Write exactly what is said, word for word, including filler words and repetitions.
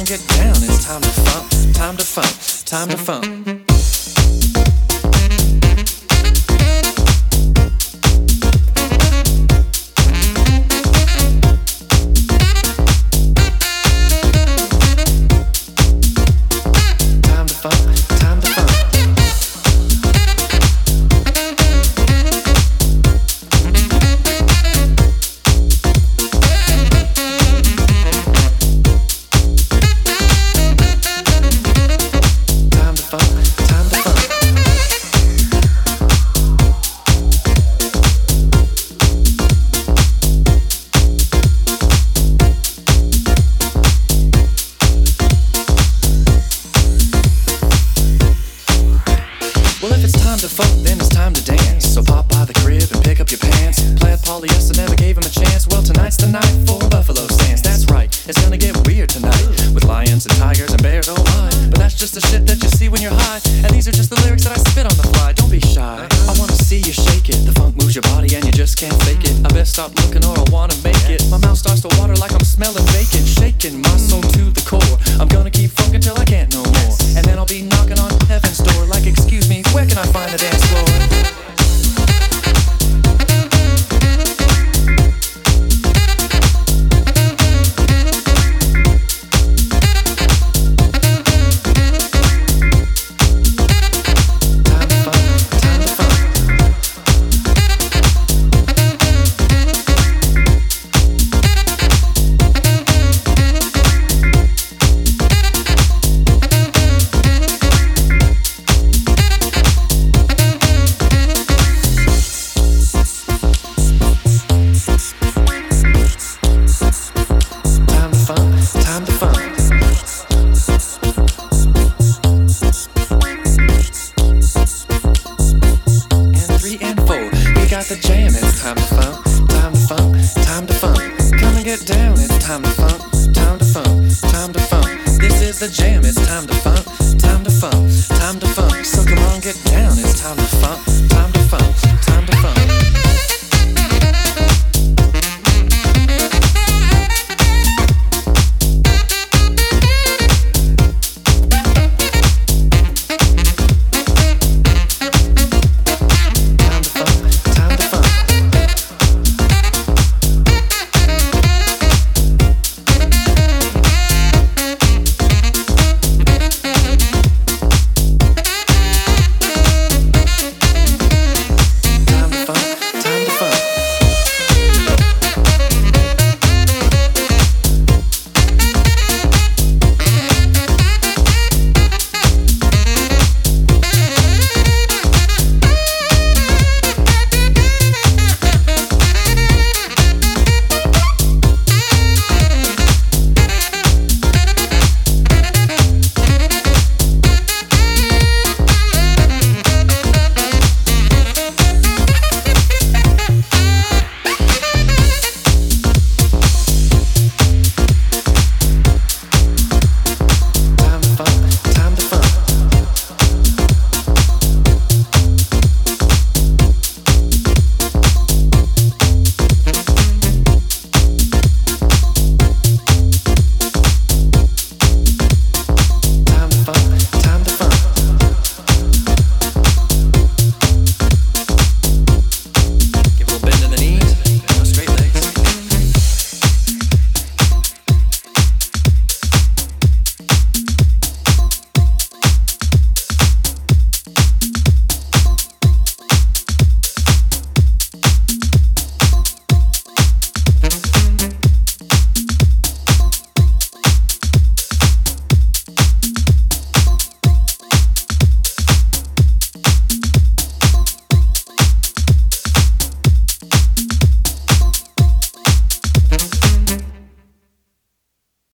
on, get down. It's time to funk, time to funk, time to funk. To funk, then it's time to dance. So pop by the crib and pick up your pants. Plaid polyester never gave him a chance. Well, tonight's the night for a buffalo stance. That's right, it's gonna get weird tonight, with lions and tigers and bears, oh my. But that's just the shit that you see when you're high. And these are just the lyrics that I spit on the fly. Don't be shy, I wanna see you shake it. The funk moves your body and you just can't fake it. I best stop looking or I wanna make it. My mouth starts to water like I'm smelling bacon. Shaking my soul to the core. I'm gonna keep funkin' till I can't no more. And then I'll be knocking on heaven's door like, excuse me, where can I find the dance floor? The jam, it's time to funk, time to funk, time to funk. Come and get down, it's time to funk, time to funk, time to funk. This is the jam, it's time to funk, time to funk, time to funk. So come on, get down, it's time to funk, time to funk.